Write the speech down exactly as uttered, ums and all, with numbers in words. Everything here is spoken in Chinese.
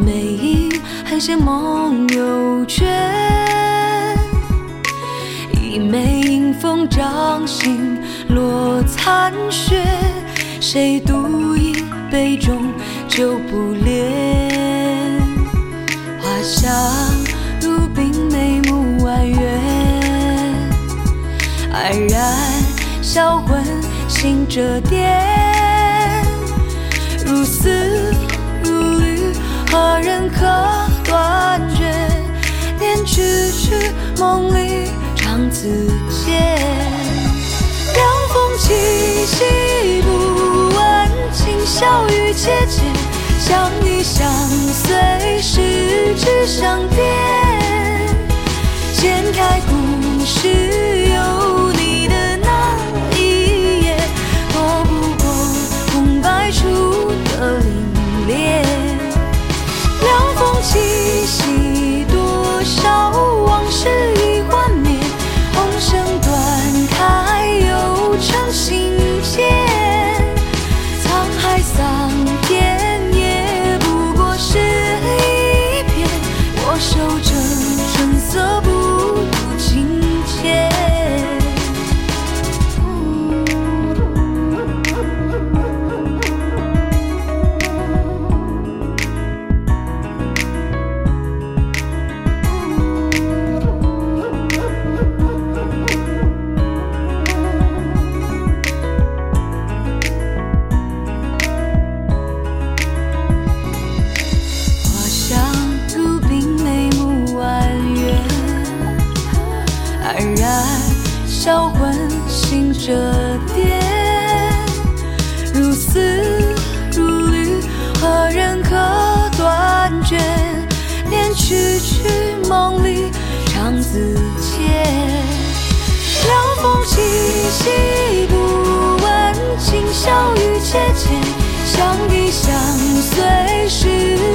每一寒线梦又倦，一枚迎风掌心落残雪，谁独饮杯中酒不怜？花香如冰，眉目婉约，黯然销魂心折叠，如丝如缕，何人可断绝？念去去，梦里常自嗟。凉风气息不闻，轻笑语切切，相依相随，十指相点。掀开故事有你的那一页，躲不过空白处的凛冽。凉风气息，多少往事已幻灭，红绳断开又成心结。沧海桑田也不过是一片，我守着春色不渡情切。花香如冰，眉目婉约，黯然销魂心折叠，如丝如缕，何人可断绝？念去去，梦里常自嗟。凉风气息不闻，轻笑语切切，相依相随，是